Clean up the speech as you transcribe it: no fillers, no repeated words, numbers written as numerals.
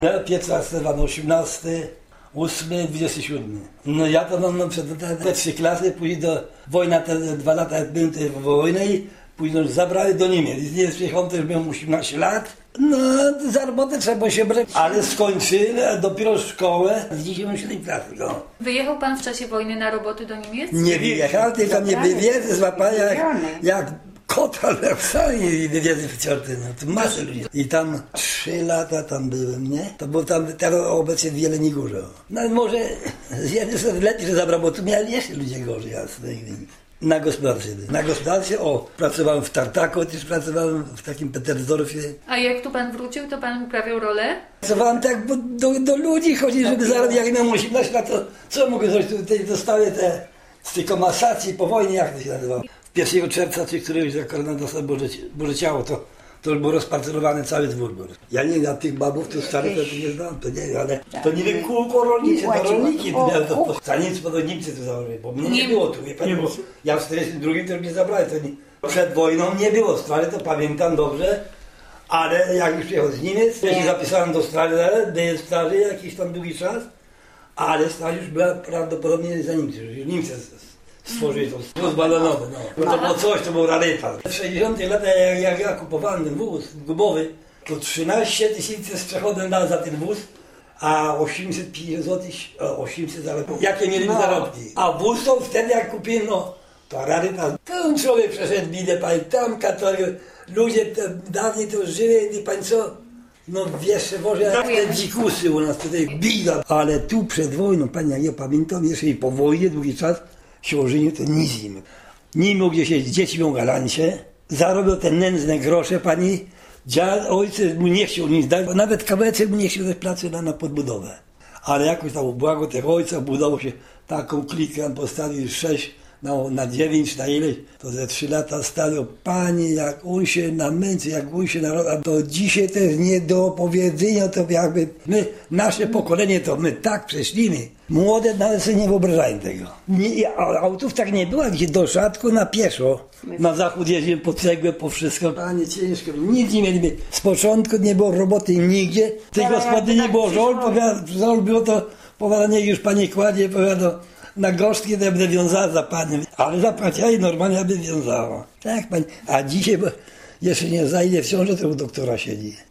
Ja pieca stawam 18, 8, 27. No ja to mam te 3 klasy, później do wojna, te 2 lata jak byłem tej wojny, później zabrali do Niemiec. Nie przyjechałem też, miałem 18 lat. No, za robotę trzeba się brać, ale skończyłem dopiero szkołę z 97 klasy. No. Wyjechał pan w czasie wojny na roboty do Niemiec? Nie wyjechał, tylko mnie wywiezły, złapali jak kota na psami i wywiezły w ciorty. No, to masę ludzi. I tam 3 lata tam byłem, nie? To było tam teraz obecnie w Jeleniej Górze. No może z jednej strony lepiej, że zabrał, bo tu mieli jeszcze ludzie gorzej, jasne. Na gospodarce. Na gospodarce, pracowałem w Tartaku, też pracowałem w takim Petersdorfie. A jak tu pan wrócił, to pan uprawiał rolę? Pracowałem tak, bo do ludzi chodzi, żeby zarobić, jak miałem 18 lat, to co mogę zrobić? Tutaj dostały te z tej komasacji po wojnie, jak to się nazywało. 1 czerwca, czy któregoś za korona dostał Boże Ciało, to już był rozparcelowany cały dwór. Ja nie na tych babów, to starych to nie znam, to nie wiem, ale to nie wiem, kółko rolnicze, to rolniki, to za nic po Niemcy to założyli, bo mnie nie było tu, wie pan, ja w 42 to już nie zabrałem, to nie, przed wojną nie było Strale, to pamiętam dobrze, ale jak już przyjechał z Niemiec, ja się zapisałem do Strale, byłem w Strale jakiś tam długi czas, ale Stral już była prawdopodobnie za Niemcy, już Niemcy stworzyli to wóz balonowy, no. To było coś, to był rarytas. W 60 latach jak ja kupowałem ten wóz gumowy, to 13 000 z przechodem dałem za ten wóz, a 850 zł, 800 zarobków. Jakie mieli zarobki? A wóz to wtedy jak kupiłem, no, to rarytas. Ten człowiek przeszedł bidę, tam katolicy, ludzie dawniej to żyli, wie pan co? No wiesz, Boże, jak te dzikusy u nas tutaj bida. Ale tu przed wojną, pani, jak ja pamiętam, jeszcze i po wojnie, długi czas, się ożenił, to nic nie mógł. Nie mógł gdzieś jeździć, dzieci miał galancie, zarobił te nędzne grosze, pani, ojciec mu nie chciał nic dać, bo nawet kawałek mu nie chciał dać pracy na podbudowę. Ale jakoś tam błago tych ojca budowało się taką klikę, postawił 6 na 9, na ileś, to ze 3 lata stali, panie, jak on się namęczy, jak on się narodzi, a to dzisiaj to jest nie do opowiedzenia, to jakby my, nasze pokolenie, to my tak przeszliśmy. Młode nawet sobie nie wyobrażają tego. Autów tak nie było, gdzie do Szatku na pieszo. Na zachód jeździmy po cegłę, po wszystko. Panie, ciężko, nic nie mieliśmy. Z początku nie było roboty nigdzie. Tej gospodyni było żol było to powiadanie, już pani kładzie, powiada, na gorzkie to będę wiązała za panią. Ale zapłaciła i normalnie by wiązała. Tak, pani. A dzisiaj, bo jeszcze nie zajdzie w ciąży, to u doktora siedzi.